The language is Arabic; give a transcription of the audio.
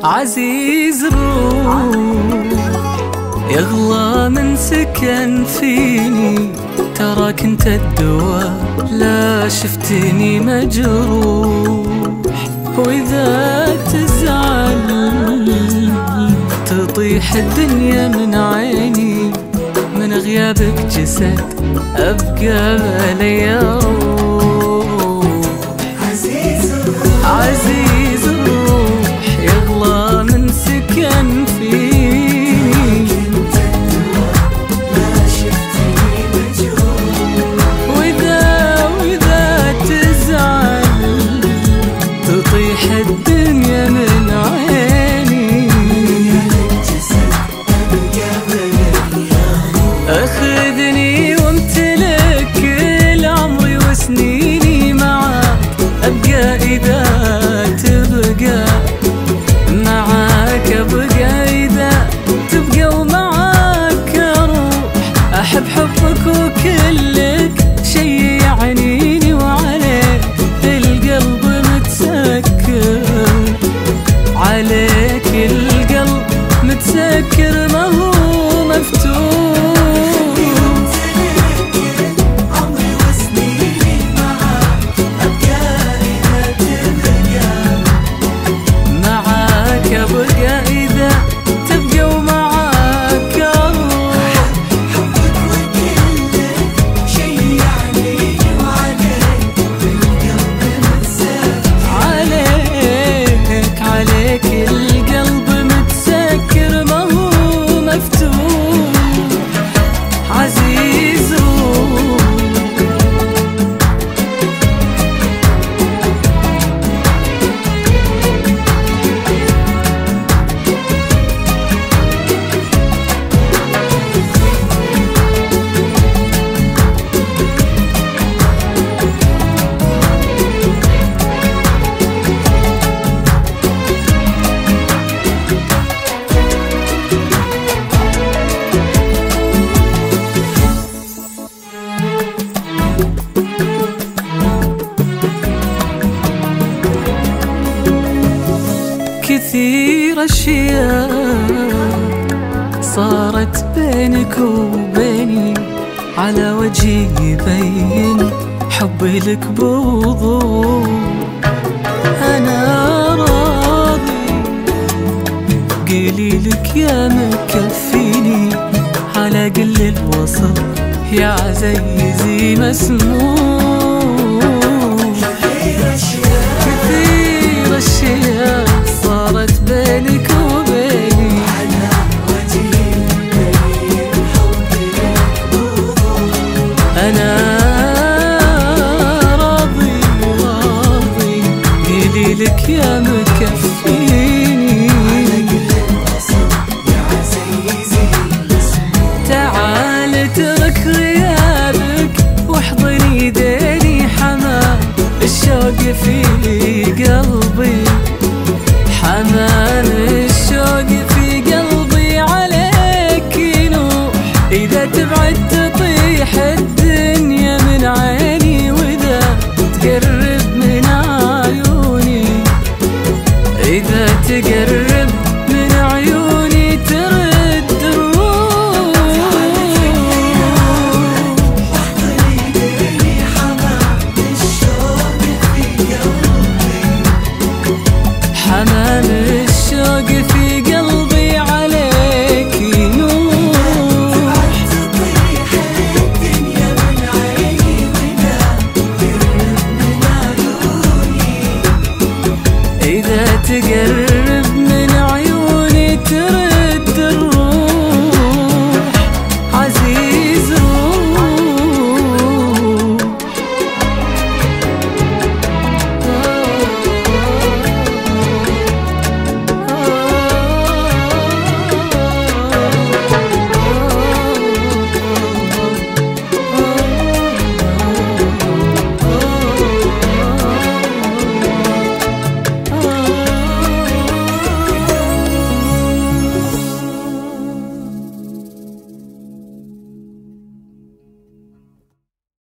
عزيز الروح يغلى من سكن فيني، تراك انت الدواء لا شفتني مجروح. واذا تزعل تطيح الدنيا من عيني، من غيابك جسد ابقى ليا روح. عزيز الروح يغلى من سكن فيني، واذا تزعل تطيح الدنيا من عيني. اخذني وامتلك كل عمري وسنيني معاك، ابقى اذا تبقى معاك، ابقى اذا تبقى ومعاك اروح. احب حبك وكلك شي يعنيني، وعليك القلب متسكر، عليك القلب متسكر ما هو مفتوح. كثير أشياء صارت بينك وبيني، على وجهي يبين حبي لك بوضوح. أنا راضي قيلي لك يا مكفيني، على قل الوصف يا عزيزي مسموح. كثير أشياء صارت بينك وبيني، على وجهي يبين حبي لك بوضوح. أنا راضي قيلي لك يا مكفيني، على كل الوصف يا عزيزي مسموح. تعال اترك غيابك واحضني ديني، حمام الشوق في قلبي، حمام الشوق في قلبي عليك ينوح. إذا تبعد تطيح الدنيا من عيني، وإذا تقرب من عيوني، إذا تقرب من عيوني ترد الروح. حمام الشوق في قلبي عليك ينوح. تطيح الدنيا من عيني، وإذا تقرب من عيوني، إذا تقرب